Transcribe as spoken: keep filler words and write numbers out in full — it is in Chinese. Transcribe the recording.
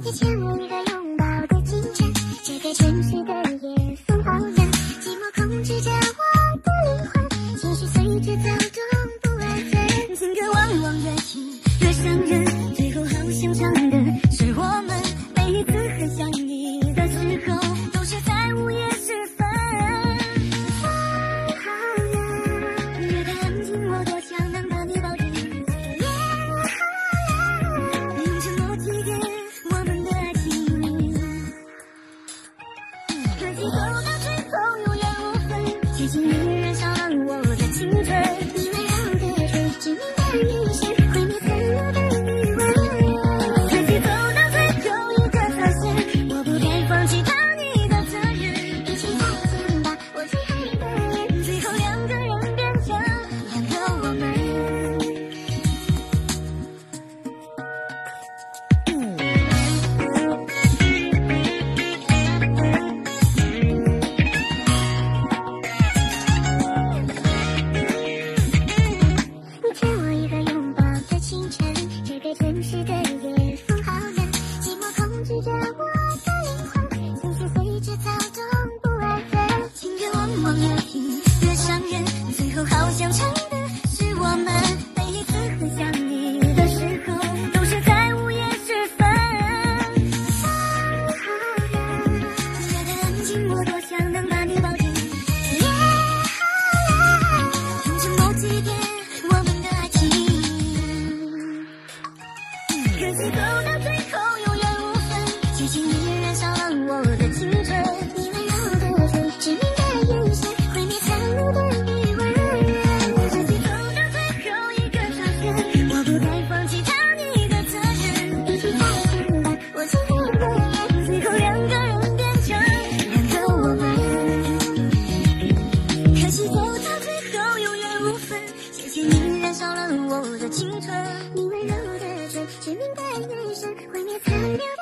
你欠我一个拥抱的清晨，这个城市的夜风好冷，寂寞控制着我的灵魂，情绪随着躁动不安分。 情歌往往越听越伤人，最后好想唱的是我们每一次很想你的时候，都是在午夜时分。 风好冷， 越太安静，我多想能把你抱紧。 夜好冷， 用沉默祭奠我们的爱情。可惜走到最后永远无分，接近你燃烧了我的青春。 你温柔的嘴，致命的眼神，毁灭残留的余温。 可惜走到最后一个发现，我不该放弃当你的责任。 一起再见吧，我最爱的人。 最后两个人变成两个我们。 你欠我一个拥抱的清晨，这个城市的夜风好冷，寂寞控制着我的灵魂，情绪随着躁动不安分。 情歌往往越听越伤人，最后好想唱的是我们每一次很想你的时候，都是在午夜时分。 风好冷， 越太安静，我多想能把你抱紧。 夜好冷， 用沉默祭奠我们的爱情。可惜走到最后永远无分，接近你燃烧了我的青春。 你温柔的嘴，致命的眼神，毁灭残留的余温。 可惜走到最后一个发现，我不该放弃当你的责任。 一起再见吧，我最爱的人。 最后两个人变成两个我们。可惜走到最后永远无分，谢谢你燃烧了我的青春。 你温柔的嘴，致命的眼神，毁灭残留